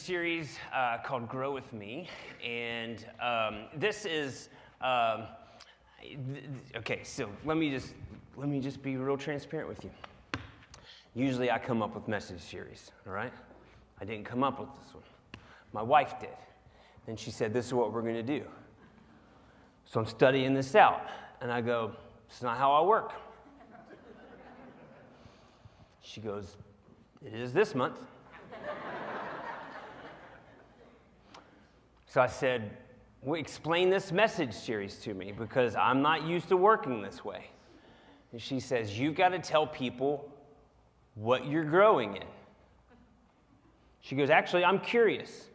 series called Grow With Me, and this is, okay, so let me just be real transparent with you. Usually I come up with message series, all right? I didn't come up with this one. My wife did. Then she said, this is what we're going to do. So I'm studying this out, and I go, it's not how I work. She goes, it is this month. So I said, well, explain this message series to me because I'm not used to working this way. And she says, you've got to tell people what you're growing in. She goes, actually, I'm curious.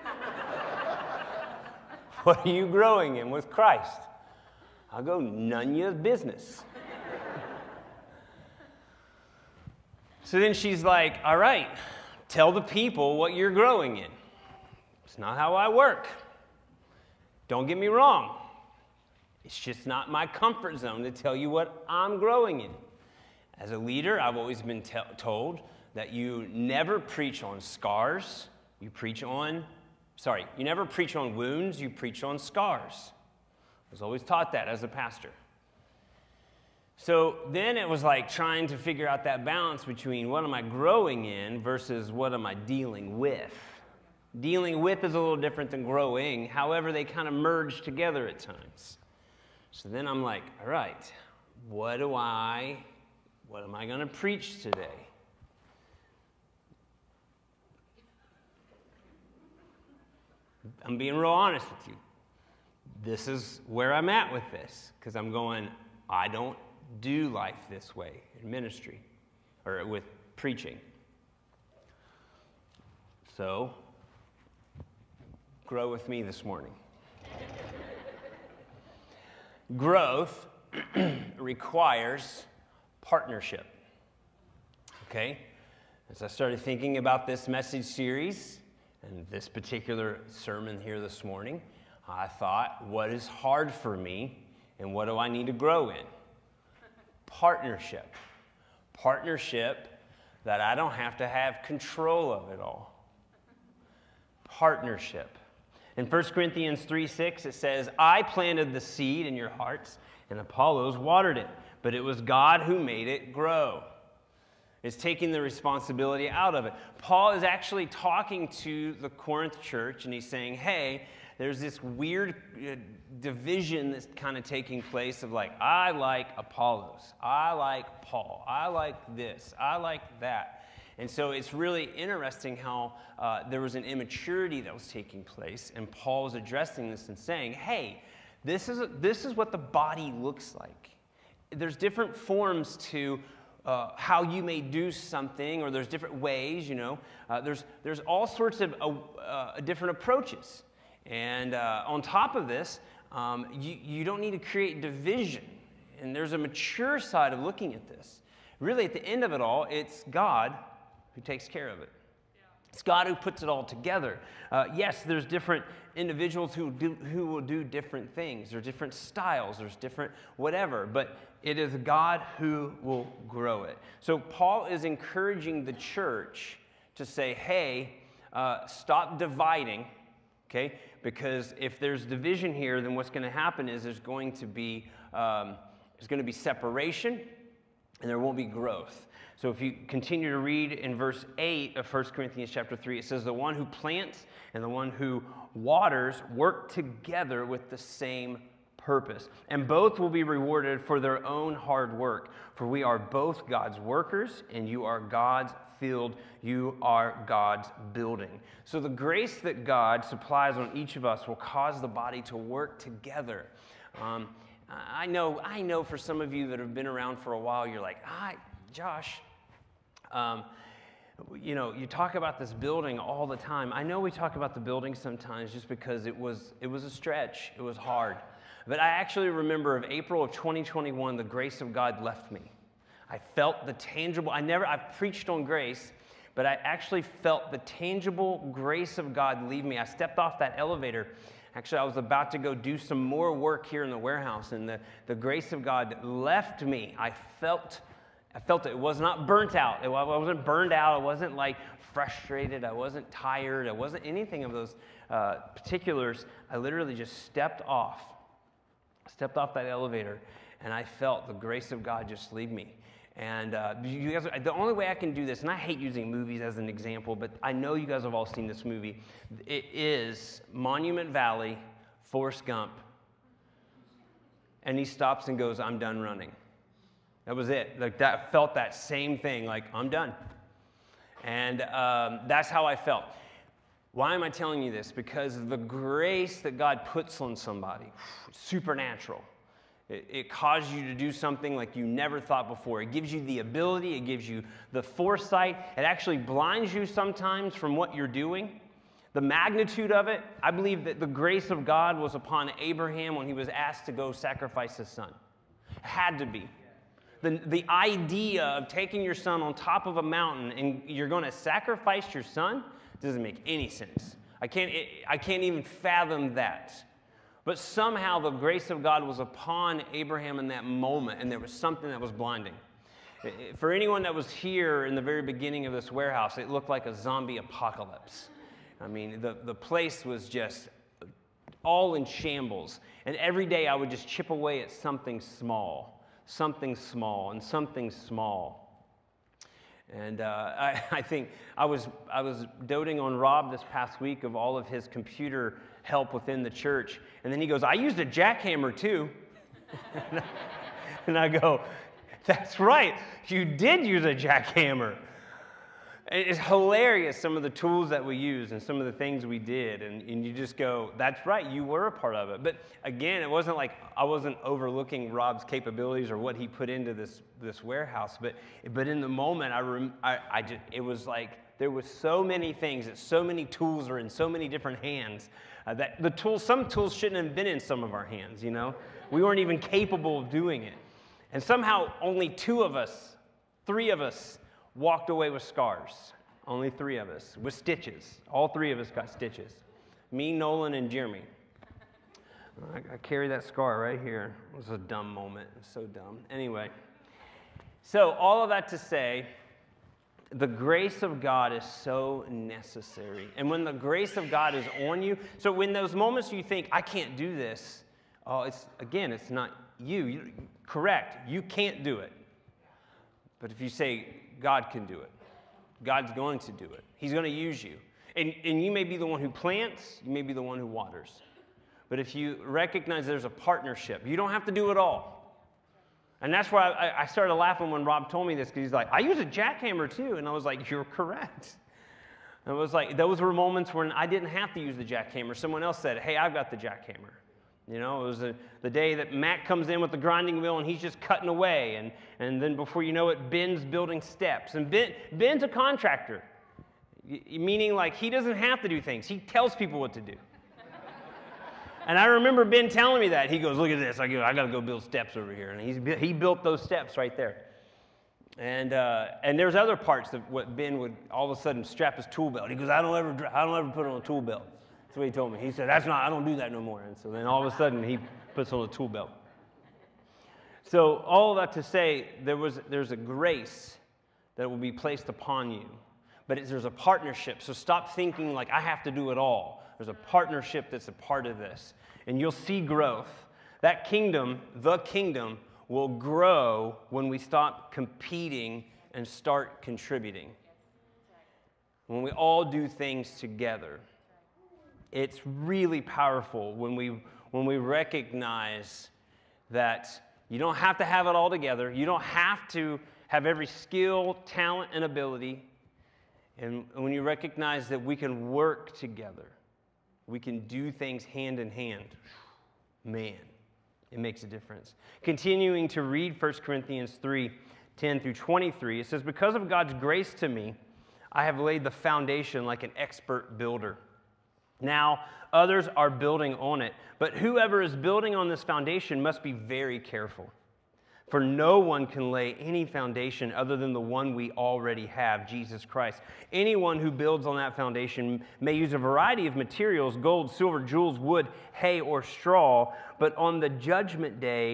What are you growing in with Christ? I go, none of your business. So then she's like, all right, tell the people what you're growing in. It's not how I work. Don't get me wrong. It's just not my comfort zone to tell you what I'm growing in. As a leader, I've always been told that you never preach on scars. You never preach on wounds. You preach on scars. I was always taught that as a pastor. So then it was like trying to figure out that balance between what am I growing in versus what am I dealing with. Dealing with is a little different than growing. However, they kind of merge together at times. So then I'm like, all right, what am I going to preach today? I'm being real honest with you. This is where I'm at with this because I'm going, I don't do life this way in ministry or with preaching. So, grow with me this morning. Growth requires partnership. Okay? As I started thinking about this message series and this particular sermon here this morning, I thought, what is hard for me and what do I need to grow in? Partnership. Partnership that I don't have to have control of it all. Partnership. In 1 Corinthians 3:6, it says, I planted the seed in your hearts, and Apollos watered it, but it was God who made it grow. It's taking the responsibility out of it. Paul is actually talking to the Corinth church, and he's saying, hey, there's this weird division that's kind of taking place of like, I like Apollos, I like Paul, I like this, I like that. And so it's really interesting how there was an immaturity that was taking place, and Paul was addressing this and saying, hey, this is what the body looks like. There's different forms to how you may do something, or there's different ways, you know. There's all sorts of different approaches. And on top of this, you don't need to create division. And there's a mature side of looking at this. Really, at the end of it all, it's God who takes care of it. Yeah. It's God who puts it all together. Yes, there's different individuals who will do different things. There's different styles. There's different whatever. But it is God who will grow it. So Paul is encouraging the church to say, hey, stop dividing, okay? Because if there's division here, then what's going to happen is there's going to be separation, and there won't be growth. So if you continue to read in verse 8 of 1 Corinthians chapter 3, it says, the one who plants and the one who waters work together with the same purpose, and both will be rewarded for their own hard work. For we are both God's workers, and you are God's field, you are God's building. So the grace that God supplies on each of us will cause the body to work together. I know for some of you that have been around for a while, you're like, Josh, you talk about this building all the time. I know we talk about the building sometimes just because it was a stretch. It was hard. But I actually remember of April of 2021, the grace of God left me. I felt the tangible, I've preached on grace, but I actually felt the tangible grace of God leave me. I stepped off that elevator. Actually, I was about to go do some more work here in the warehouse, and the grace of God left me. I felt I felt it. It was not burnt out. I wasn't burned out. I wasn't like frustrated. I wasn't tired. I wasn't anything of those particulars. I literally just stepped off that elevator, and I felt the grace of God just leave me. And you guys, the only way I can do this, and I hate using movies as an example, but I know you guys have all seen this movie. It is Monument Valley, Forrest Gump, and he stops and goes, "I'm done running." That was it. Like that, felt that same thing, like I'm done. And that's how I felt. Why am I telling you this? Because the grace that God puts on somebody, supernatural. It causes you to do something like you never thought before. It gives you the ability. It gives you the foresight. It actually blinds you sometimes from what you're doing. The magnitude of it, I believe that the grace of God was upon Abraham when he was asked to go sacrifice his son. It had to be. The idea of taking your son on top of a mountain and you're going to sacrifice your son doesn't make any sense. I can't even fathom that. But somehow the grace of God was upon Abraham in that moment, and there was something that was blinding. For anyone that was here in the very beginning of this warehouse, it looked like a zombie apocalypse. I mean, the place was just all in shambles. And every day I would just chip away at something small, and something small. And I think I was doting on Rob this past week of all of his computer help within the church. And then he goes, "I used a jackhammer too." And I go, "That's right, you did use a jackhammer." It's hilarious, some of the tools that we use and some of the things we did. And you just go, that's right, you were a part of it. But again, it wasn't like I wasn't overlooking Rob's capabilities or what he put into this warehouse. But in the moment, it was like there was so many things, that so many tools are in so many different hands, that some tools shouldn't have been in some of our hands, you know? We weren't even capable of doing it. And somehow only 3 of us, walked away with scars. Only 3 of us with stitches. All 3 of us got stitches. Me, Nolan, and Jeremy. I carry that scar right here. It was a dumb moment. It was so dumb. Anyway, so all of that to say, the grace of God is so necessary. And when the grace of God is on you, so when those moments you think, I can't do this, it's not you. Correct, you can't do it. But if you say, God can do it. God's going to do it. He's going to use you. And you may be the one who plants, you may be the one who waters. But if you recognize there's a partnership, you don't have to do it all. And that's why I started laughing when Rob told me this, because he's like, "I use a jackhammer too." And I was like, "You're correct." And it was like, those were moments when I didn't have to use the jackhammer. Someone else said, "Hey, I've got the jackhammer." You know, it was the day that Matt comes in with the grinding wheel and he's just cutting away. And then before you know it, Ben's building steps. And Ben's a contractor, meaning like he doesn't have to do things. He tells people what to do. And I remember Ben telling me that. He goes, "Look at this." I go, "I got to go build steps over here." And he built those steps right there. And there's other parts of what Ben would all of a sudden strap his tool belt. He goes, I don't ever put on a tool belt." That's what he told me. He said, I don't do that no more. And so then all of a sudden he puts on a tool belt. So all of that to say, there's a grace that will be placed upon you. But there's a partnership. So stop thinking like I have to do it all. There's a partnership that's a part of this. And you'll see growth. That kingdom, the kingdom, will grow when we stop competing and start contributing. When we all do things together. It's really powerful when we recognize that you don't have to have it all together. You don't have to have every skill, talent, and ability. And when you recognize that we can work together, we can do things hand in hand, man, it makes a difference. Continuing to read 1 Corinthians 3:10 through 23, it says, "Because of God's grace to me, I have laid the foundation like an expert builder. Now, others are building on it, but whoever is building on this foundation must be very careful. For no one can lay any foundation other than the one we already have, Jesus Christ. Anyone who builds on that foundation may use a variety of materials, gold, silver, jewels, wood, hay, or straw, but on the judgment day,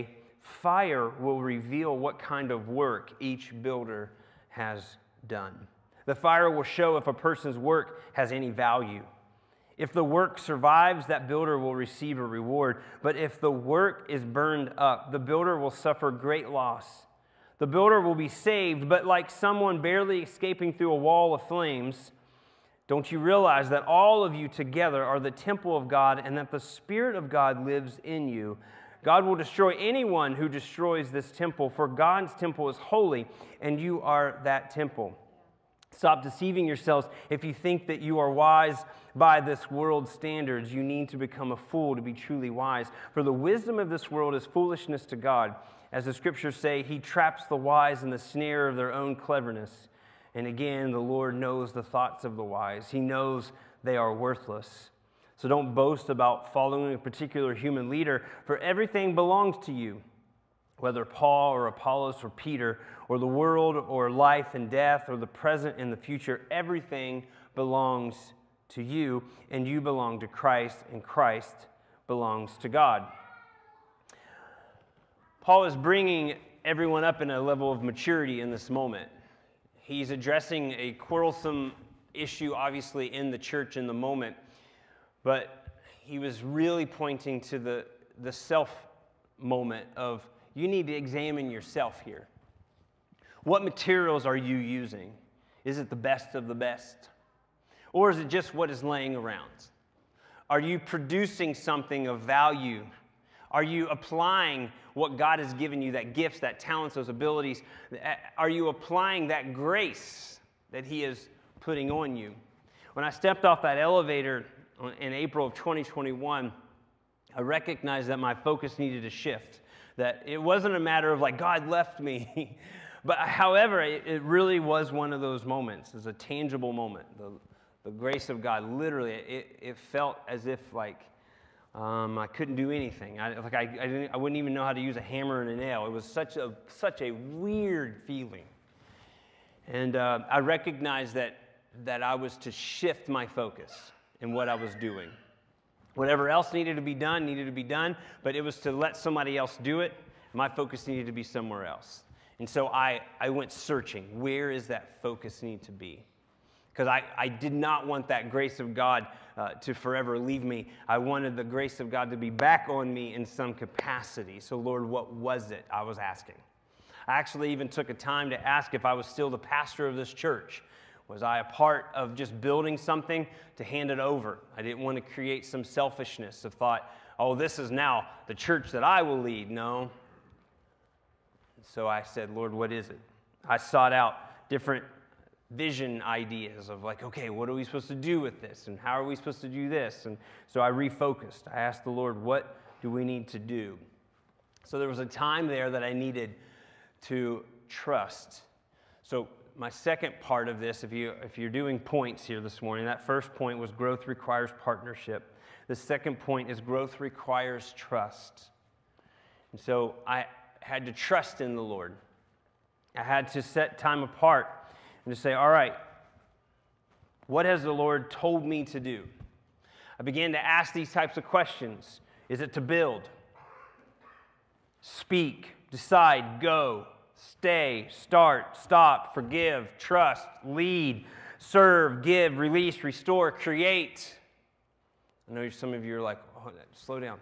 fire will reveal what kind of work each builder has done. The fire will show if a person's work has any value. If the work survives, that builder will receive a reward. But if the work is burned up, the builder will suffer great loss. The builder will be saved, but like someone barely escaping through a wall of flames. Don't you realize that all of you together are the temple of God and that the Spirit of God lives in you? God will destroy anyone who destroys this temple, for God's temple is holy, and you are that temple. Stop deceiving yourselves. If you think that you are wise by this world's standards, you need to become a fool to be truly wise. For the wisdom of this world is foolishness to God. As the scriptures say, he traps the wise in the snare of their own cleverness. And again, the Lord knows the thoughts of the wise. He knows they are worthless. So don't boast about following a particular human leader, for everything belongs to you. Whether Paul or Apollos or Peter or the world or life and death or the present and the future, everything belongs to you, and you belong to Christ, and Christ belongs to God. Paul is bringing everyone up in a level of maturity in this moment. He's addressing a quarrelsome issue, obviously, in the church in the moment, but he was really pointing to the self moment of, you need to examine yourself here. What materials are you using? Is it the best of the best? Or is it just what is laying around? Are you producing something of value? Are you applying what God has given you, that gifts, that talents, those abilities? Are you applying that grace that he is putting on you? When I stepped off that elevator in April of 2021, I recognized that my focus needed to shift. That it wasn't a matter of like, God left me. But however, it really was one of those moments. It was a tangible moment. The grace of God, literally, it felt as if like I couldn't do anything. I wouldn't even know how to use a hammer and a nail. It was such a weird feeling. And I recognized that I was to shift my focus in what I was doing. Whatever else needed to be done, but it was to let somebody else do it. My focus needed to be somewhere else. And so I went searching. Where is that focus need to be? Because I did not want that grace of God to forever leave me. I wanted the grace of God to be back on me in some capacity. So Lord, what was it I was asking? I actually even took a time to ask if I was still the pastor of this church. Was I a part of just building something to hand it over? I didn't want to create some selfishness of thought, oh, this is now the church that I will lead. No. So I said, Lord, what is it? I sought out different vision ideas of like, okay, what are we supposed to do with this? And how are we supposed to do this? And so I refocused. I asked the Lord, what do we need to do? So there was a time there that I needed to trust. So my second part of this, if you're doing points here this morning, that first point was growth requires partnership. The second point is growth requires trust. And so I had to trust in the Lord. I had to set time apart and to say, all right, what has the Lord told me to do? I began to ask these types of questions. Is it to build? Speak, decide, go. Stay, start, stop, forgive, trust, lead, serve, give, release, restore, create. I know some of you are like, oh, slow down.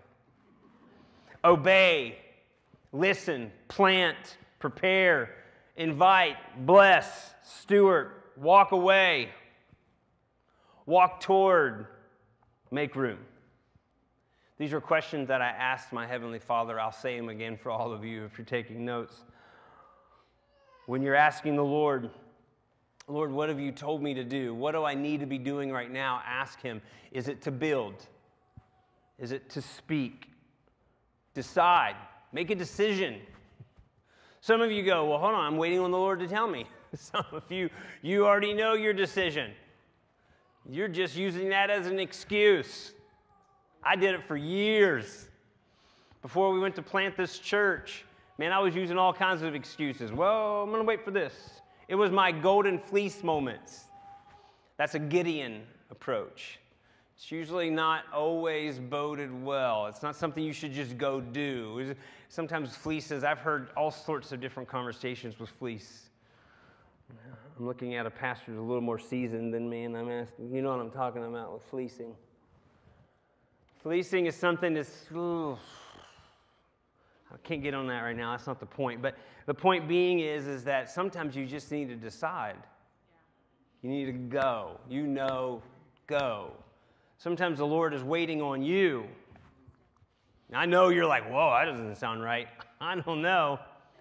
Obey, listen, plant, prepare, invite, bless, steward, walk away, walk toward, make room. These are questions that I asked my Heavenly Father. I'll say them again for all of you if you're taking notes. When you're asking the Lord, Lord, what have you told me to do? What do I need to be doing right now? Ask him. Is it to build? Is it to speak? Decide. Make a decision. Some of you go, well, hold on, I'm waiting on the Lord to tell me. Some of you already know your decision. You're just using that as an excuse. I did it for years. Before we went to plant this church, man, I was using all kinds of excuses. Well, I'm going to wait for this. It was my golden fleece moments. That's a Gideon approach. It's usually not always boded well. It's not something you should just go do. Sometimes fleeces, I've heard all sorts of different conversations with fleece. I'm looking at a pastor who's a little more seasoned than me, and I'm asking, you know what I'm talking about with fleecing. Fleecing is something that's, I can't get on that right now. That's not the point. But the point being is that sometimes you just need to decide. You need to go. Go. Sometimes the Lord is waiting on you. I know you're like, whoa, that doesn't sound right. I don't know.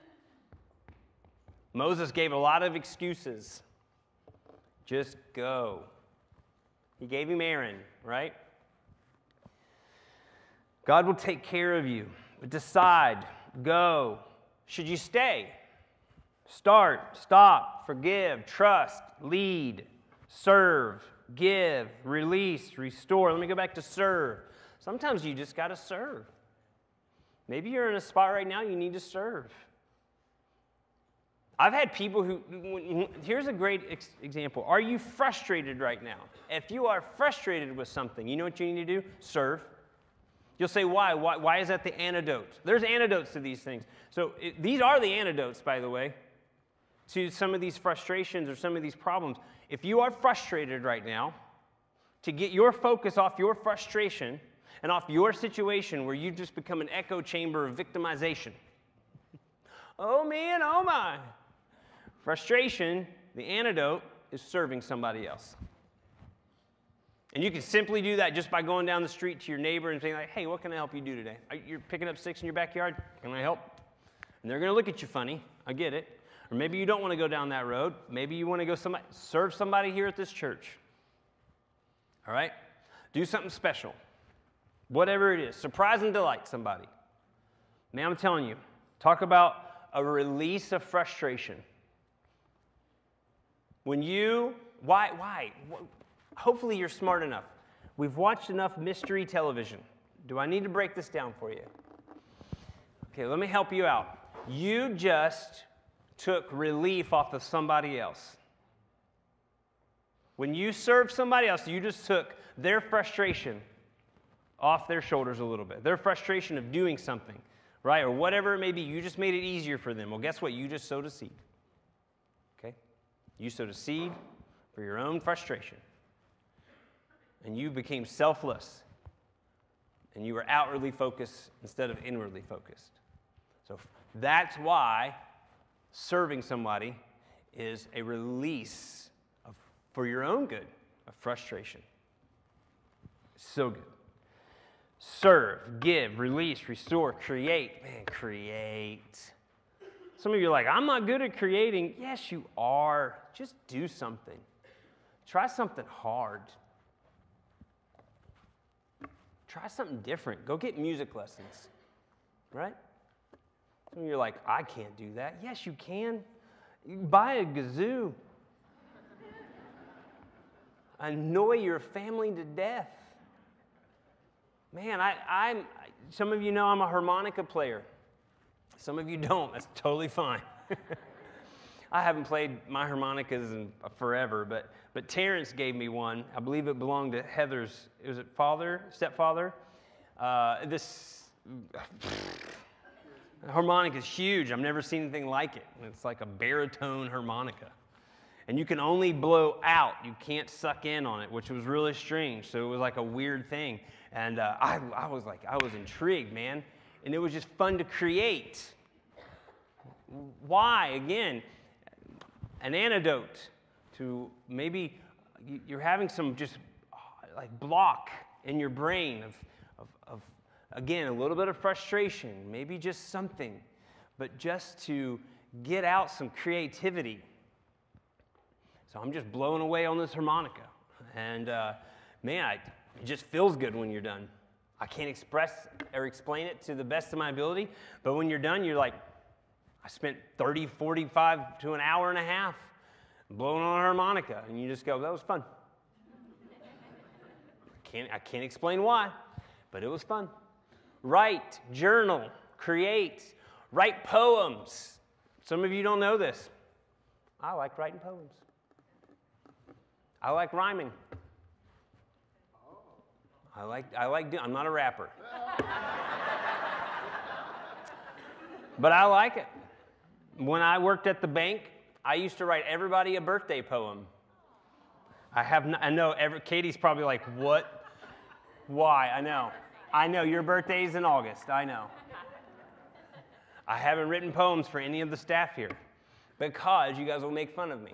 Moses gave a lot of excuses. Just go. He gave him Aaron, right? God will take care of you. But decide, go. Should you stay? Start, stop, forgive, trust, lead, serve, give, release, restore. Let me go back to serve. Sometimes you just got to serve. Maybe you're in a spot right now you need to serve. I've had people who, here's a great example. Are you frustrated right now? If you are frustrated with something, you know what you need to do? Serve. You'll say, why? Why is that the antidote? There's antidotes to these things. So these are the antidotes, by the way, to some of these frustrations or some of these problems. If you are frustrated right now, to get your focus off your frustration and off your situation where you've just become an echo chamber of victimization. Oh me and oh my. Frustration, the antidote, is serving somebody else. And you can simply do that just by going down the street to your neighbor and saying, like, hey, what can I help you do today? You're picking up sticks in your backyard? Can I help? And they're going to look at you funny. I get it. Or maybe you don't want to go down that road. Maybe you want to go serve somebody here at this church. All right? Do something special. Whatever it is. Surprise and delight somebody. Man, I'm telling you, talk about a release of frustration. When you, why? Hopefully you're smart enough. We've watched enough mystery television. Do I need to break this down for you? Okay, let me help you out. You just took relief off of somebody else. When you served somebody else, you just took their frustration off their shoulders a little bit. Their frustration of doing something, right? Or whatever it may be, you just made it easier for them. Well, guess what? You just sowed a seed. Okay? You sowed a seed for your own frustration. And you became selfless. And you were outwardly focused instead of inwardly focused. So that's why serving somebody is a release for your own good of frustration. So good. Serve, give, release, restore, create. Man, create. Some of you are like, I'm not good at creating. Yes, you are. Just do something. Try something hard. Try something different. Go get music lessons, right? Some of you are like, I can't do that. Yes, you can. You can buy a kazoo. Annoy your family to death. Man, some of you know I'm a harmonica player. Some of you don't. That's totally fine. I haven't played my harmonicas in forever, but Terrence gave me one. I believe it belonged to Heather's, was it stepfather? This harmonica is huge. I've never seen anything like it. It's like a baritone harmonica. And you can only blow out. You can't suck in on it, which was really strange. So it was like a weird thing. And I was intrigued, man. And it was just fun to create. Why? Again, an antidote to maybe you're having some just like block in your brain of again, a little bit of frustration, maybe just something, but just to get out some creativity. So I'm just blowing away on this harmonica. And man, it just feels good when you're done. I can't express or explain it to the best of my ability, but when you're done, you're like, I spent 30, 45 to an hour and a half blowing on a harmonica, and you just go, that was fun. I can't explain why, but it was fun. Write, journal, create, write poems. Some of you don't know this. I like writing poems. I like rhyming. I'm not a rapper. But I like it. When I worked at the bank, I used to write everybody a birthday poem. I know, Katie's probably like, what? Why? I know, your birthday's in August, I know. I haven't written poems for any of the staff here because you guys will make fun of me.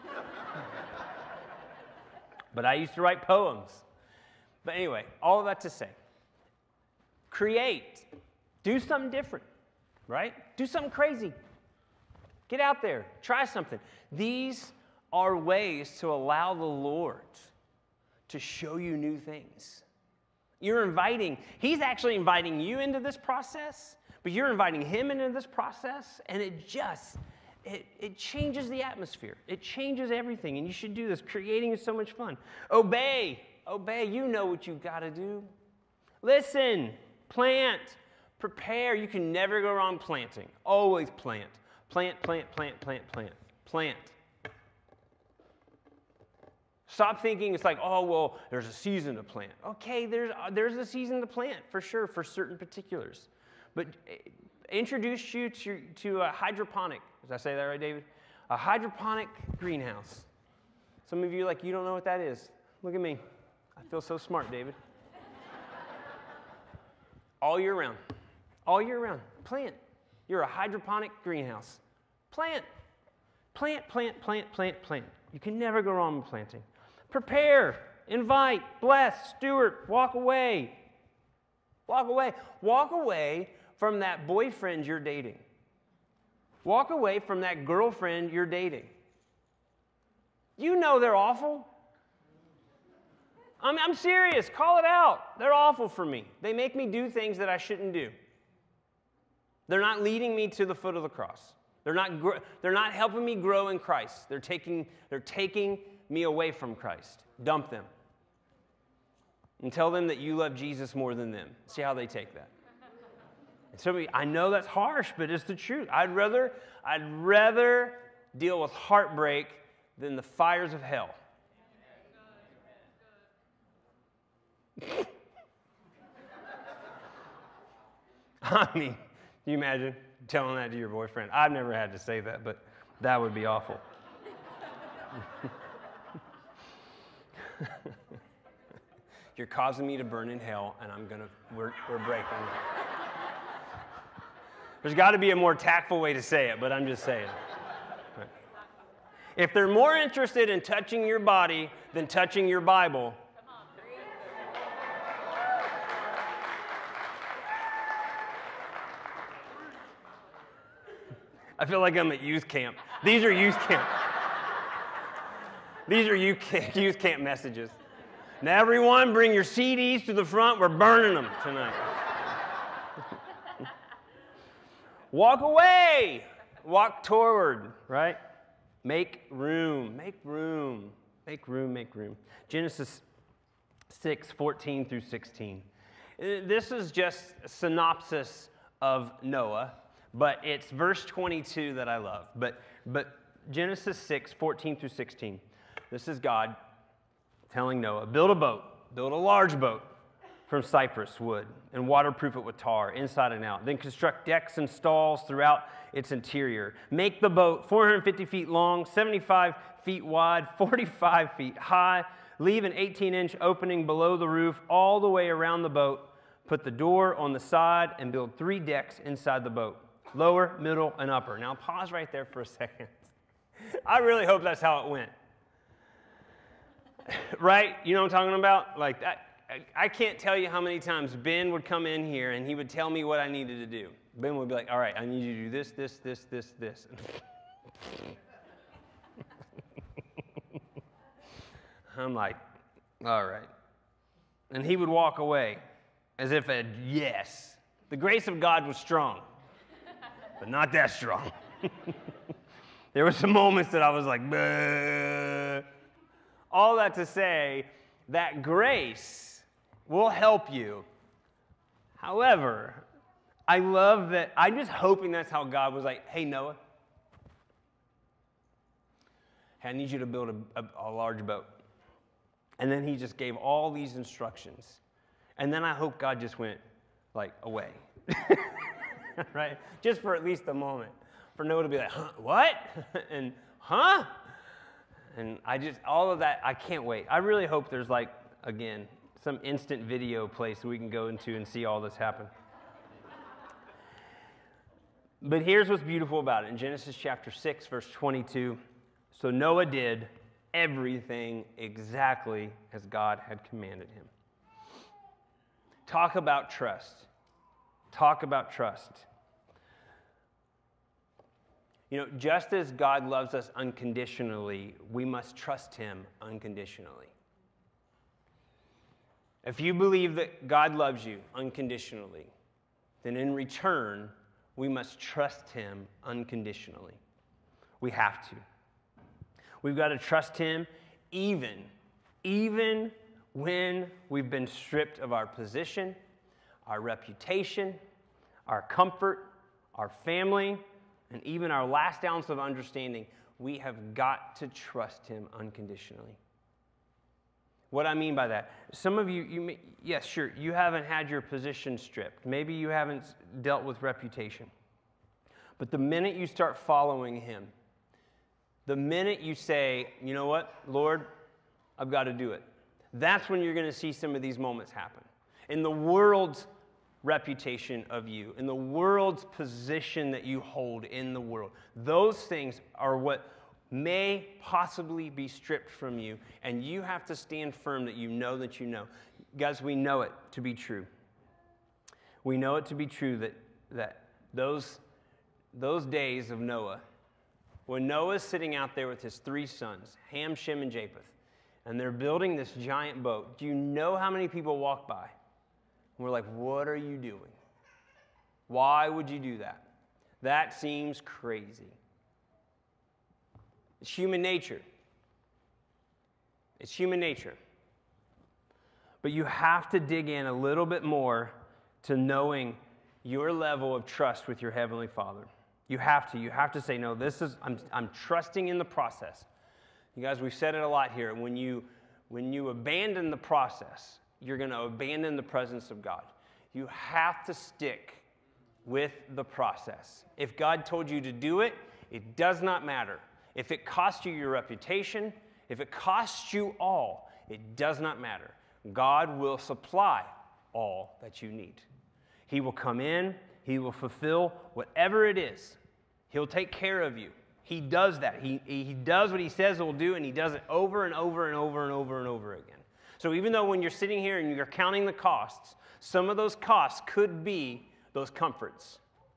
But I used to write poems. But anyway, all of that to say, create. Do something different, right? Do something crazy. Get out there. Try something. These are ways to allow the Lord to show you new things. He's actually inviting you into this process, but you're inviting him into this process, and it changes the atmosphere. It changes everything, and you should do this. Creating is so much fun. Obey. You know what you've got to do. Listen. Plant. Prepare. You can never go wrong planting. Always plant. Plant. Stop thinking it's like, oh, well, there's a season to plant. Okay, there's a season to plant, for sure, for certain particulars. But introduce you to a hydroponic. Did I say that right, David? A hydroponic greenhouse. Some of you you don't know what that is. Look at me. I feel so smart, David. All year round. Plant. You're a hydroponic greenhouse. Plant. Plant. You can never go wrong with planting. Prepare. Invite. Bless. Steward. Walk away. Walk away from that boyfriend you're dating. Walk away from that girlfriend you're dating. You know they're awful. I'm serious. Call it out. They're awful for me. They make me do things that I shouldn't do. They're not leading me to the foot of the cross. They're not helping me grow in Christ. They're taking me away from Christ. Dump them. And tell them that you love Jesus more than them. See how they take that. And so I know that's harsh, but it's the truth. I'd rather deal with heartbreak than the fires of hell. I mean, can you imagine telling that to your boyfriend? I've never had to say that, but that would be awful. You're causing me to burn in hell, and we're breaking. There's got to be a more tactful way to say it, but I'm just saying. Right. If they're more interested in touching your body than touching your Bible, I feel like I'm at youth camp. These are youth camp. These are youth camp messages. Now, everyone, bring your CDs to the front. We're burning them tonight. Walk away. Walk toward, right? Make room. Genesis 6:14 through 16. This is just a synopsis of Noah, but it's verse 22 that I love. But Genesis 6:14 through 16. This is God telling Noah, build a large boat from cypress wood and waterproof it with tar inside and out. Then construct decks and stalls throughout its interior. Make the boat 450 feet long, 75 feet wide, 45 feet high. Leave an 18-inch opening below the roof all the way around the boat. Put the door on the side and build 3 decks inside the boat, lower, middle, and upper. Now pause right there for a second. I really hope that's how it went. Right? You know what I'm talking about? Like that. I can't tell you how many times Ben would come in here and he would tell me what I needed to do. Ben would be like, all right, I need you to do this, this, this, this, this. I'm like, all right. And he would walk away as if a yes. The grace of God was strong, but not that strong. There were some moments that I was like, bleh. All that to say that grace will help you. However, I love that. I'm just hoping that's how God was like, hey, Noah, I need you to build a large boat. And then he just gave all these instructions. And then I hope God just went, like, away. Right? Just for at least a moment. For Noah to be like, huh, what? And, huh? And all of that, I can't wait. I really hope there's, like, again, some instant video place we can go into and see all this happen. But here's what's beautiful about it. In Genesis chapter 6, verse 22, so Noah did everything exactly as God had commanded him. Talk about trust. Talk about trust. You know, just as God loves us unconditionally, we must trust him unconditionally. If you believe that God loves you unconditionally, then in return, we must trust him unconditionally. We have to. We've got to trust him even when we've been stripped of our position, our reputation, our comfort, our family, and even our last ounce of understanding. We have got to trust him unconditionally. What I mean by that, some of you yes, sure, you haven't had your position stripped. Maybe you haven't dealt with reputation. But the minute you start following him, the minute you say, you know what, Lord, I've got to do it, that's when you're going to see some of these moments happen. In the world's reputation of you, in the world's position that you hold in the world, those things are what may possibly be stripped from you, and you have to stand firm that you know that you know. Guys, we know it to be true. We know it to be true that those days of Noah, when Noah's sitting out there with his 3 sons, Ham, Shem, and Japheth, and they're building this giant boat, do you know how many people walk by? And we're like, what are you doing? Why would you do that? That seems crazy. It's human nature. It's human nature. But you have to dig in a little bit more to knowing your level of trust with your Heavenly Father. You have to. You have to say, no, I'm trusting in the process. You guys, we've said it a lot here. When you abandon the process, you're going to abandon the presence of God. You have to stick with the process. If God told you to do it, it does not matter. If it costs you your reputation, if it costs you all, it does not matter. God will supply all that you need. He will come in, he will fulfill whatever it is. He'll take care of you. He does that. He does what he says he'll do, and he does it over and over and over and over and over again. So even though when you're sitting here and you're counting the costs, some of those costs could be those comforts.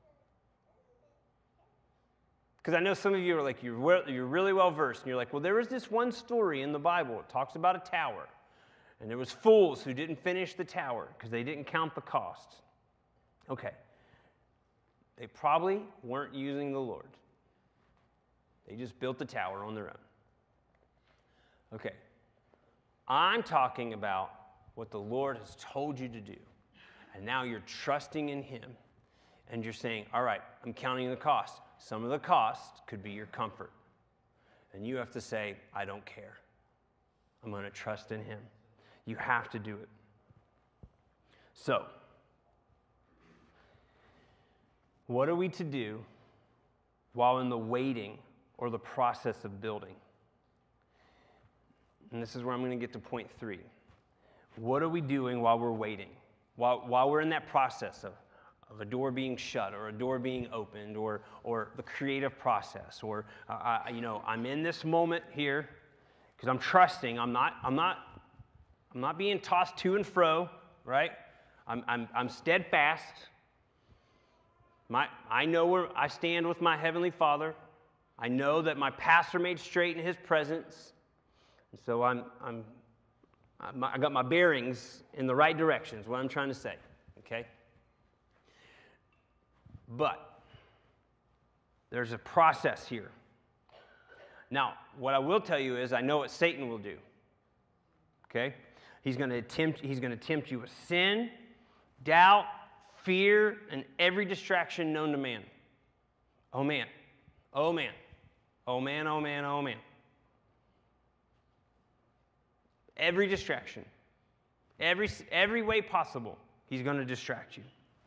Because I know some of you are like, you're really well versed, and you're like, well, there was this one story in the Bible. It talks about a tower, and there was fools who didn't finish the tower because they didn't count the costs. Okay. They probably weren't using the Lord. They just built the tower on their own. Okay. I'm talking about what the Lord has told you to do. And now you're trusting in him. And you're saying, all right, I'm counting the cost. Some of the cost could be your comfort. And you have to say, I don't care. I'm going to trust in him. You have to do it. So, what are we to do while in the waiting or the process of building? And this is where I'm going to get to point 3. What are we doing while we're waiting? While we're in that process of a door being shut or a door being opened or the creative process or, I'm in this moment here because I'm trusting. I'm not being tossed to and fro, right? I'm steadfast. I know where I stand with my Heavenly Father. I know that my paths are made straight in his presence. And so I got my bearings in the right direction is what I'm trying to say, okay? But there's a process here. Now, what I will tell you is I know what Satan will do, okay? He's going to tempt you with sin, doubt, fear, and every distraction known to man. Oh, man. Oh, man. Oh, man, oh, man, oh, man. Every distraction. Every way possible, he's going to distract you.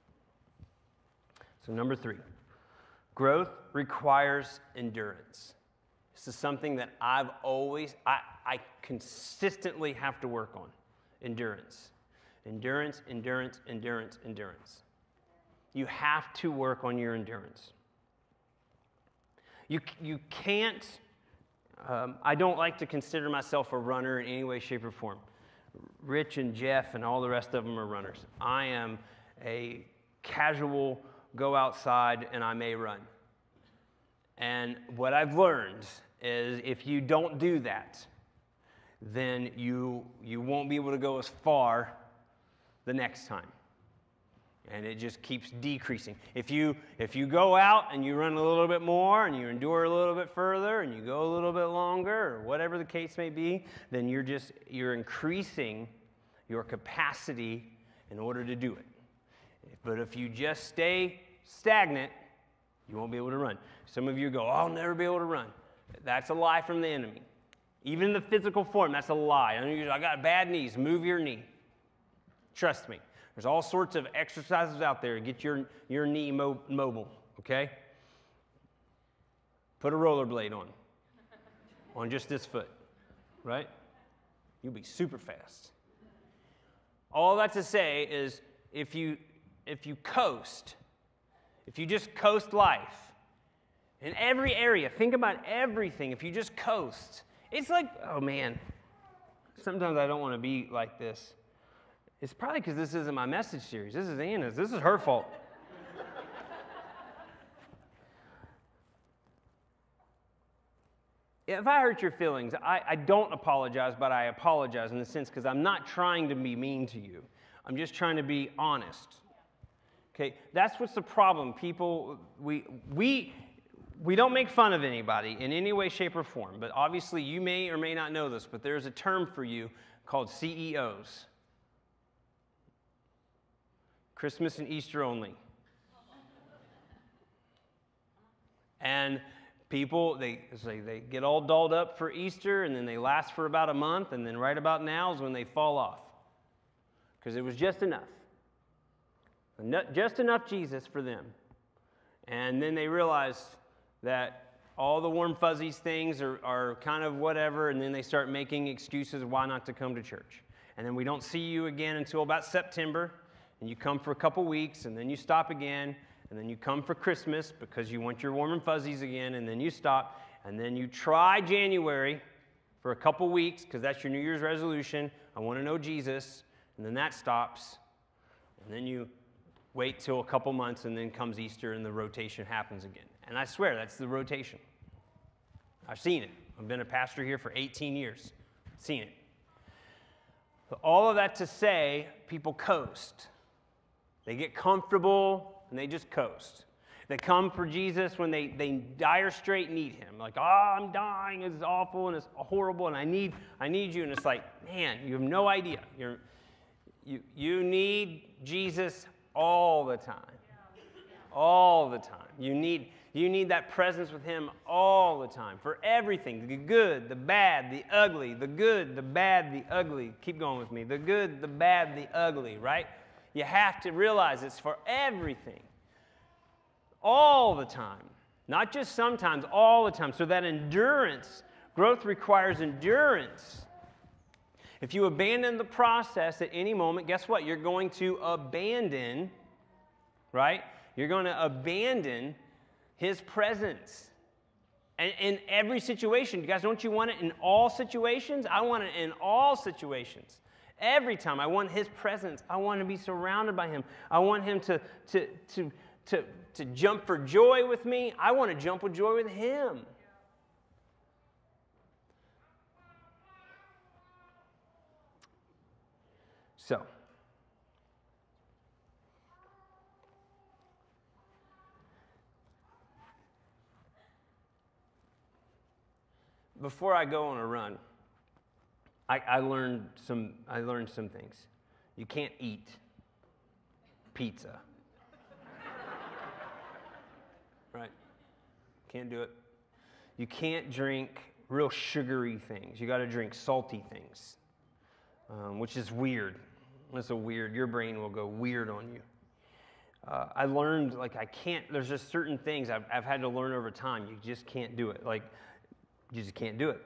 So number 3, growth requires endurance. This is something that I consistently have to work on. Endurance. Endurance, endurance, endurance, endurance. You have to work on your endurance. You can't, I don't like to consider myself a runner in any way, shape, or form. Rich and Jeff and all the rest of them are runners. I am a casual, go outside and I may run. And what I've learned is if you don't do that, then you won't be able to go as far the next time. And it just keeps decreasing. If you go out and you run a little bit more and you endure a little bit further and you go a little bit longer or whatever the case may be, then you're increasing your capacity in order to do it. But if you just stay stagnant, you won't be able to run. Some of you go, I'll never be able to run. That's a lie from the enemy. Even in the physical form, that's a lie. I got bad knees. Move your knee. Trust me. There's all sorts of exercises out there to get your knee mobile, okay? Put a rollerblade on just this foot, right? You'll be super fast. All that to say is if you coast, if you just coast life, in every area, think about everything. If you just coast, it's like, oh man, sometimes I don't want to be like this. It's probably because this isn't my message series. This is Anna's. This is her fault. If I hurt your feelings, I don't apologize, but I apologize in the sense because I'm not trying to be mean to you. I'm just trying to be honest. Okay, that's what's the problem. People, we don't make fun of anybody in any way, shape, or form. But obviously, you may or may not know this, but there's a term for you called CEOs. Christmas and Easter only. And people, they get all dolled up for Easter, and then they last for about a month, and then right about now is when they fall off. Because it was just enough. Just enough Jesus for them. And then they realize that all the warm fuzzies things are kind of whatever, and then they start making excuses why not to come to church. And then we don't see you again until about September. And you come for a couple weeks, and then you stop again, and then you come for Christmas because you want your warm and fuzzies again, and then you stop, and then you try January for a couple weeks because that's your New Year's resolution. I want to know Jesus, and then that stops, and then you wait till a couple months, and then comes Easter, and the rotation happens again. And I swear, that's the rotation. I've seen it. I've been a pastor here for 18 years. I've seen it. So all of that to say, people coast. They get comfortable, and they just coast. They come for Jesus when they dire straight need him. Like, I'm dying, it's awful, and it's horrible, and I need you. And it's like, man, you have no idea. You need Jesus all the time. All the time. You need that presence with him all the time. For everything. The good, the bad, the ugly. The good, the bad, the ugly. Keep going with me. The good, the bad, the ugly, right? You have to realize it's for everything. All the time. Not just sometimes, all the time. So that endurance, growth requires endurance. If you abandon the process at any moment, guess what? You're going to abandon, right? You're going to abandon his presence. And in every situation. You guys, don't you want it in all situations? I want it in all situations. Every time I want his presence. I want to be surrounded by him. I want him to jump for joy with me. I want to jump with joy with him. So, before I go on a run, I learned some things. You can't eat pizza. Right? Can't do it. You can't drink real sugary things. You got to drink salty things, which is weird. That's your brain will go weird on you. I learned, there's just certain things I've had to learn over time. You just can't do it. You just can't do it.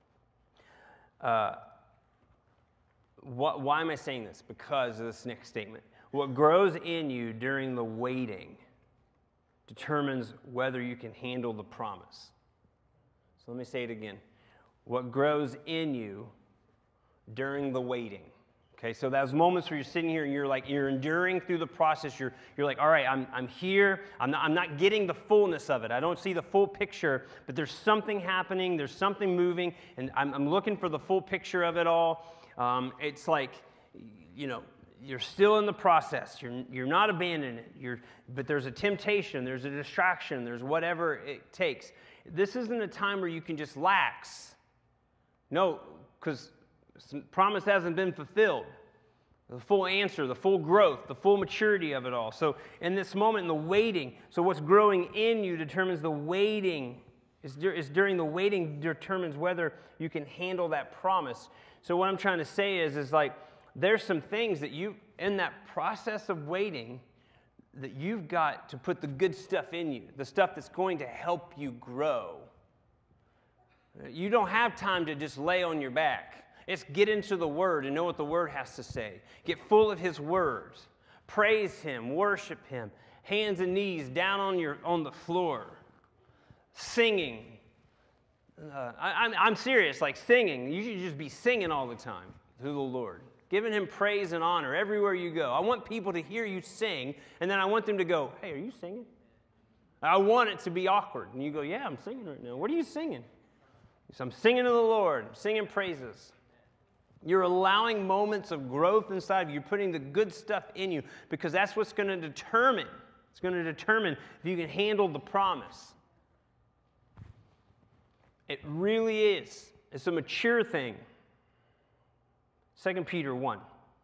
Why am I saying this? Because of this next statement. What grows in you during the waiting determines whether you can handle the promise. So let me say it again. What grows in you during the waiting. Okay, so those moments where you're sitting here and you're enduring through the process. You're like, all right, I'm here. I'm not getting the fullness of it. I don't see the full picture, but there's something happening. There's something moving, and I'm looking for the full picture of it all. It's like, you're still in the process. You're not abandoning it. But there's a temptation. There's a distraction. There's whatever it takes. This isn't a time where you can just lax. No, because promise hasn't been fulfilled. The full answer, the full growth, the full maturity of it all. So in this moment, in the waiting, so what's growing in you determines the waiting. Is during the waiting determines whether you can handle that promise. So what I'm trying to say is like there's some things that you, in that process of waiting, that you've got to put the good stuff in you, the stuff that's going to help you grow. You don't have time to just lay on your back. It's get into the Word and know what the Word has to say. Get full of His words. Praise Him, worship Him. Hands and knees down on the floor. Singing. I'm serious, like singing. You should just be singing all the time to the Lord. Giving Him praise and honor everywhere you go. I want people to hear you sing, and then I want them to go, hey, are you singing? I want it to be awkward. And you go, yeah, I'm singing right now. What are you singing? So I'm singing to the Lord, I'm singing praises. You're allowing moments of growth inside of you. You're putting the good stuff in you because that's what's going to determine. It's going to determine if you can handle the promise. It really is. It's a mature thing. 2 Peter 1,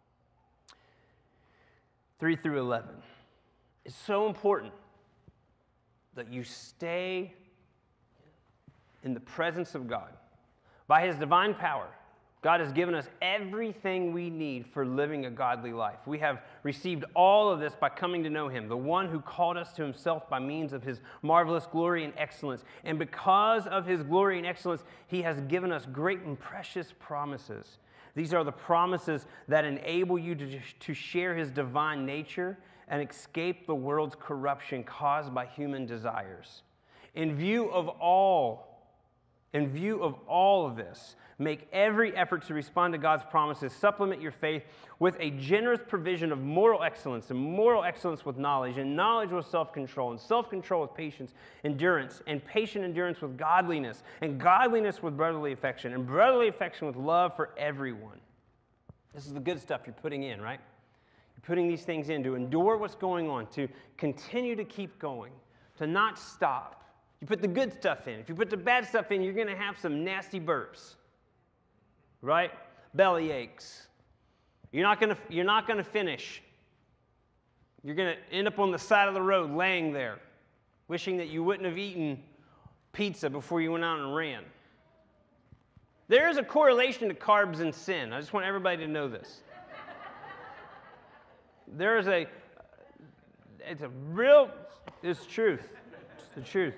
3 through 11. It's so important that you stay in the presence of God. By His divine power, God has given us everything we need for living a godly life. We have received all of this by coming to know Him, the one who called us to Himself by means of His marvelous glory and excellence. And because of His glory and excellence, He has given us great and precious promises. These are the promises that enable you to share His divine nature and escape the world's corruption caused by human desires. In view of all of this, make every effort to respond to God's promises. Supplement your faith with a generous provision of moral excellence, and moral excellence with knowledge, and knowledge with self-control, and self-control with patience, endurance, and patient endurance with godliness, and godliness with brotherly affection, and brotherly affection with love for everyone. This is the good stuff you're putting in, right? You're putting these things in to endure what's going on, to continue to keep going, to not stop. You put the good stuff in. If you put the bad stuff in, you're going to have some nasty burps. Right? Belly aches. You're not going to finish. You're going to end up on the side of the road laying there, wishing that you wouldn't have eaten pizza before you went out and ran. There is a correlation to carbs and sin. I just want everybody to know this. It's truth. It's the truth.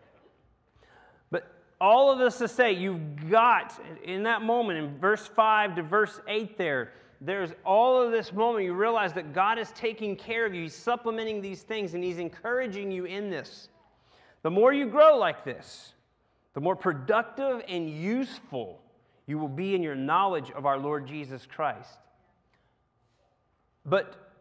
All of this to say, you've got, in that moment, in verse 5 to verse 8 there's all of this moment, you realize that God is taking care of you. He's supplementing these things, and He's encouraging you in this. The more you grow like this, the more productive and useful you will be in your knowledge of our Lord Jesus Christ. But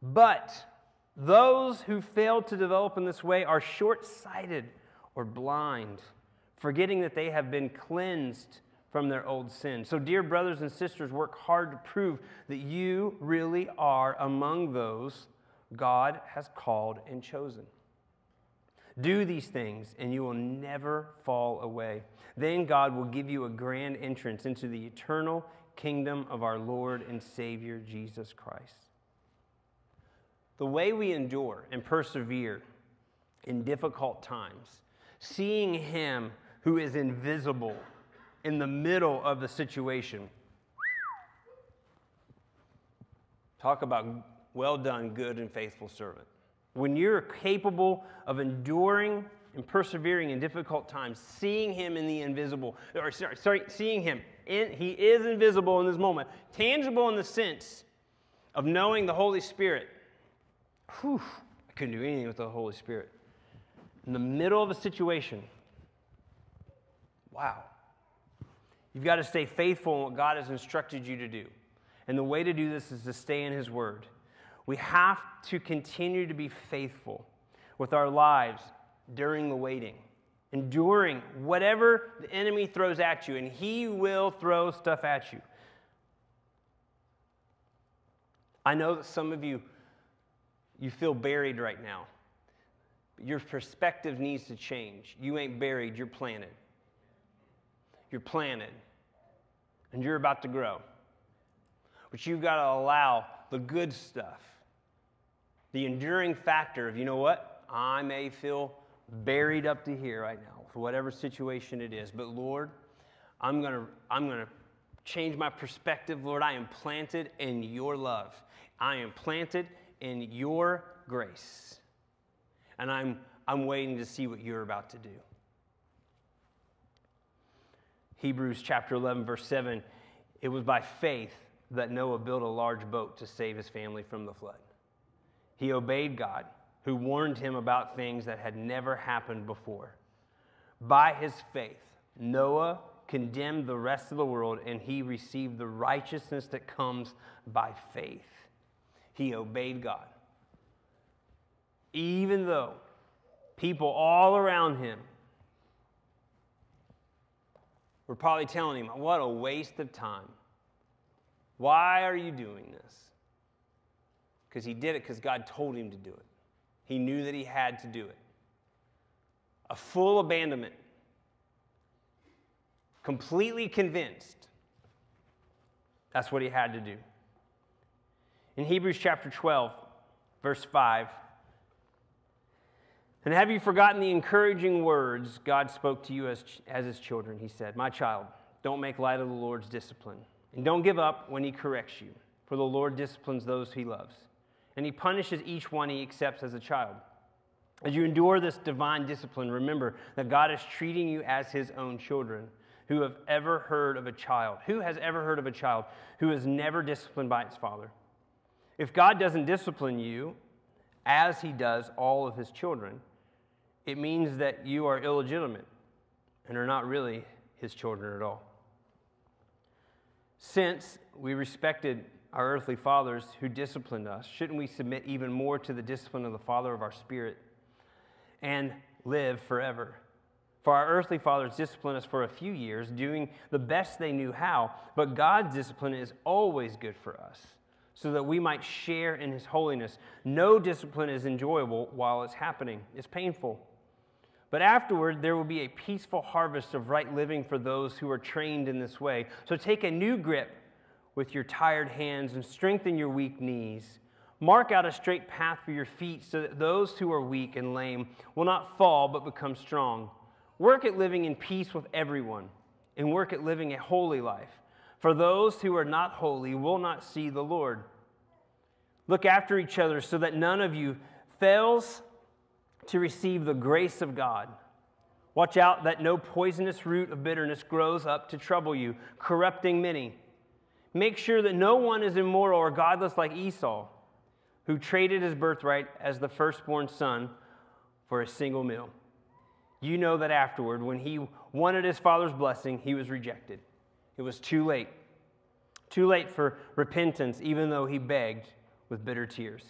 those who fail to develop in this way are short-sighted or blind, forgetting that they have been cleansed from their old sin. So, dear brothers and sisters, work hard to prove that you really are among those God has called and chosen. Do these things, and you will never fall away. Then God will give you a grand entrance into the eternal kingdom of our Lord and Savior, Jesus Christ. The way we endure and persevere in difficult times, seeing Him who is invisible in the middle of the situation. Talk about well done, good and faithful servant. When you're capable of enduring and persevering in difficult times, seeing him in the invisible, seeing him, he is invisible in this moment, tangible in the sense of knowing the Holy Spirit. Whew, I couldn't do anything with the Holy Spirit. In the middle of a situation, wow. You've got to stay faithful in what God has instructed you to do. And the way to do this is to stay in his word. We have to continue to be faithful with our lives during the waiting, enduring whatever the enemy throws at you, and he will throw stuff at you. I know that some of you feel buried right now. Your perspective needs to change. You ain't buried, you're planted. You're planted, and you're about to grow. But you've got to allow the good stuff, the enduring factor of, you know what? I may feel buried up to here right now for whatever situation it is, but Lord, I'm going to change my perspective. Lord, I am planted in your love. I am planted in your grace. And I'm waiting to see what you're about to do. Hebrews chapter 11, verse 7, it was by faith that Noah built a large boat to save his family from the flood. He obeyed God, who warned him about things that had never happened before. By his faith, Noah condemned the rest of the world, and he received the righteousness that comes by faith. He obeyed God. Even though people all around him were probably telling him, what a waste of time. Why are you doing this? Because he did it because God told him to do it. He knew that he had to do it. A full abandonment. Completely convinced. That's what he had to do. In Hebrews chapter 12, verse 5, and have you forgotten the encouraging words God spoke to you as his children? He said, my child, don't make light of the Lord's discipline, and don't give up when he corrects you, for the Lord disciplines those he loves, and he punishes each one he accepts as a child. As you endure this divine discipline, remember that God is treating you as his own children. Who have ever heard of a child? Who has ever heard of a child who is never disciplined by its father? If God doesn't discipline you as he does all of his children, it means that you are illegitimate and are not really his children at all. Since we respected our earthly fathers who disciplined us, shouldn't we submit even more to the discipline of the Father of our spirit and live forever? For our earthly fathers disciplined us for a few years, doing the best they knew how, but God's discipline is always good for us, so that we might share in his holiness. No discipline is enjoyable while it's happening. It's painful. But afterward, there will be a peaceful harvest of right living for those who are trained in this way. So take a new grip with your tired hands and strengthen your weak knees. Mark out a straight path for your feet so that those who are weak and lame will not fall but become strong. Work at living in peace with everyone and work at living a holy life. For those who are not holy will not see the Lord. Look after each other so that none of you fails to receive the grace of God. Watch out that no poisonous root of bitterness grows up to trouble you, corrupting many. Make sure that no one is immoral or godless like Esau, who traded his birthright as the firstborn son for a single meal. You know that afterward, when he wanted his father's blessing, he was rejected. It was too late. Too late for repentance, even though he begged with bitter tears.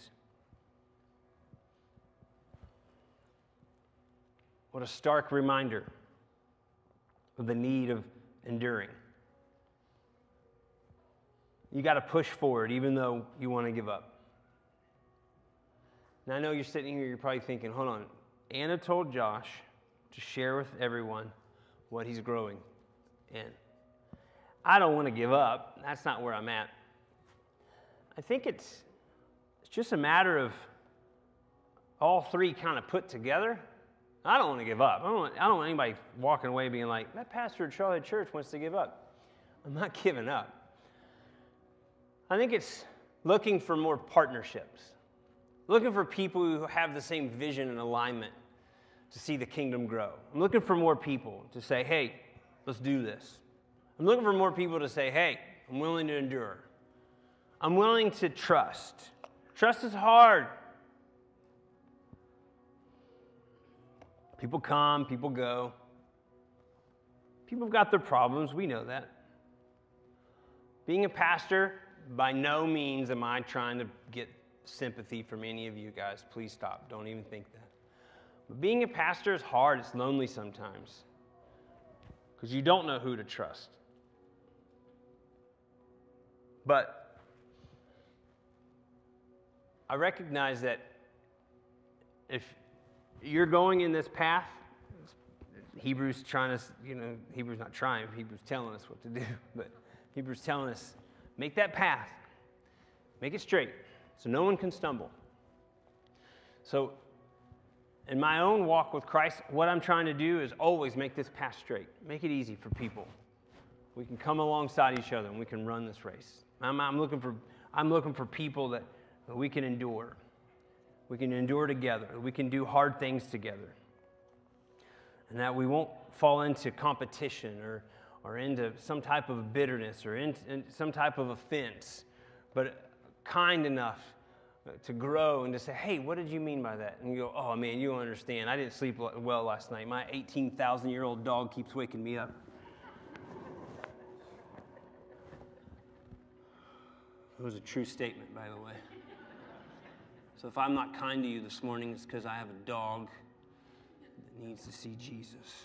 What a stark reminder of the need of enduring. You got to push forward even though you want to give up. Now I know you're sitting here, you're probably thinking, hold on, Anna told Josh to share with everyone what he's growing in. I don't want to give up. That's not where I'm at. I think it's just a matter of all three kind of put together. I don't want to give up. I don't want anybody walking away being like, that pastor at Charlotte Church wants to give up. I'm not giving up. I think it's looking for more partnerships, looking for people who have the same vision and alignment to see the kingdom grow. I'm looking for more people to say, hey, let's do this. I'm looking for more people to say, hey, I'm willing to endure. I'm willing to trust. Trust is hard. People come, people go. People have got their problems, we know that. Being a pastor, by no means am I trying to get sympathy from any of you guys. Please stop, don't even think that. But being a pastor is hard, it's lonely sometimes. Because you don't know who to trust. But I recognize that if you're going in this path, Hebrews trying to, Hebrews not trying, Hebrews telling us what to do, but Hebrews telling us, make that path, make it straight, so no one can stumble. So, in my own walk with Christ, what I'm trying to do is always make this path straight, make it easy for people. We can come alongside each other and we can run this race. I'm looking for people that we can endure. We can endure together. We can do hard things together. And that we won't fall into competition or into some type of bitterness or in some type of offense, but kind enough to grow and to say, hey, what did you mean by that? And you go, oh man, you don't understand. I didn't sleep well last night. My 18,000-year-old dog keeps waking me up. It was a true statement, by the way. So if I'm not kind to you this morning, it's because I have a dog that needs to see Jesus.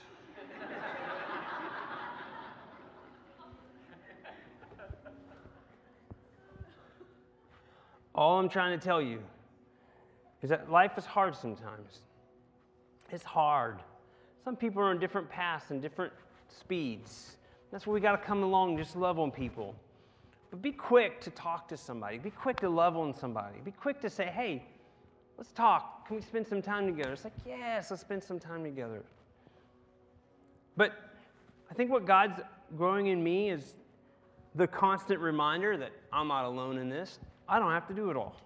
All I'm trying to tell you is that life is hard sometimes. It's hard. Some people are on different paths and different speeds. That's where we got to come along and just love on people. But be quick to talk to somebody. Be quick to love on somebody. Be quick to say, hey, let's talk. Can we spend some time together? It's like, yes, let's spend some time together. But I think what God's growing in me is the constant reminder that I'm not alone in this. I don't have to do it all.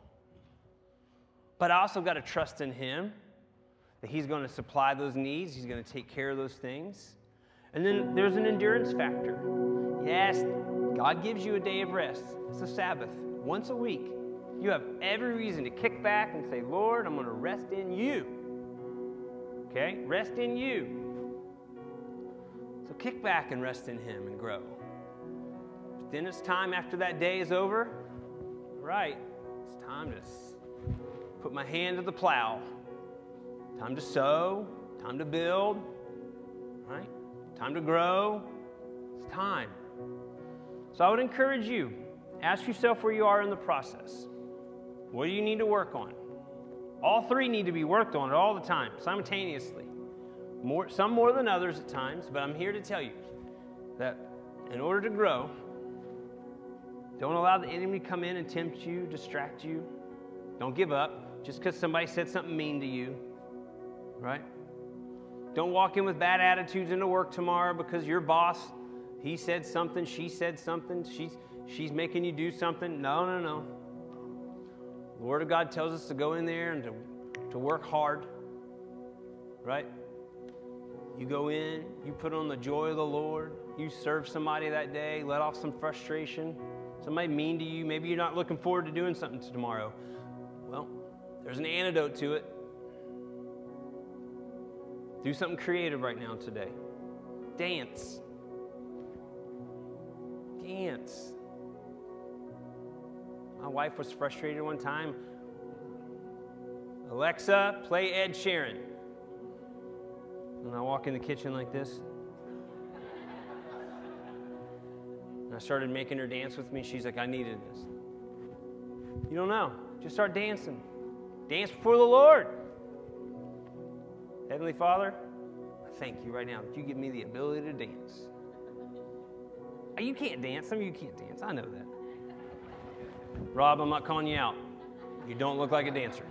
But I also got to trust in Him, that He's going to supply those needs. He's going to take care of those things. And then there's an endurance factor. Yes, God gives you a day of rest. It's a Sabbath, once a week. You have every reason to kick back and say, Lord, I'm going to rest in you. Okay? Rest in you. So kick back and rest in Him and grow. But then it's time after that day is over. Right. It's time to put my hand to the plow. Time to sow. Time to build. Right? Time to grow. It's time. So I would encourage you, ask yourself where you are in the process. What do you need to work on? All three need to be worked on all the time, simultaneously. Some more than others at times, but I'm here to tell you that in order to grow, don't allow the enemy to come in and tempt you, distract you. Don't give up just because somebody said something mean to you, right? Don't walk in with bad attitudes into work tomorrow because your boss, he said something, she said something, she's making you do something. No. The Word of God tells us to go in there and to work hard, right? You go in, you put on the joy of the Lord, you serve somebody that day, let off some frustration. Somebody mean to you, maybe you're not looking forward to doing something tomorrow. Well, there's an antidote to it. Do something creative right now today. Dance. Dance. My wife was frustrated one time. Alexa, play Ed Sheeran. And I walk in the kitchen like this. And I started making her dance with me. She's like, I needed this. You don't know. Just start dancing. Dance before the Lord. Heavenly Father, I thank you right now that you give me the ability to dance. You can't dance. Some of you can't dance. I know that. Rob, I'm not calling you out. You don't look like a dancer.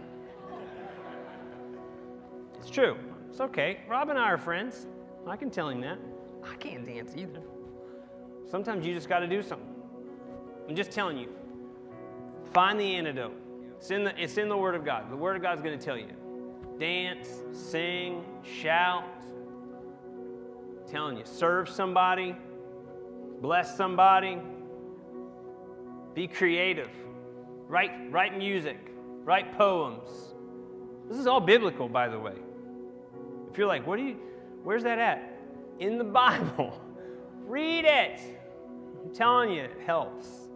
It's true. It's okay. Rob and I are friends. I can tell him that. I can't dance either. Sometimes you just got to do something. I'm just telling you. Find the antidote. It's in the Word of God. The Word of God is going to tell you. Dance, sing, shout. I'm telling you, serve somebody, bless somebody, be creative, write music, write poems. This is all biblical, by the way. If you're like, where's that at? In the Bible. Read it. I'm telling you, it helps.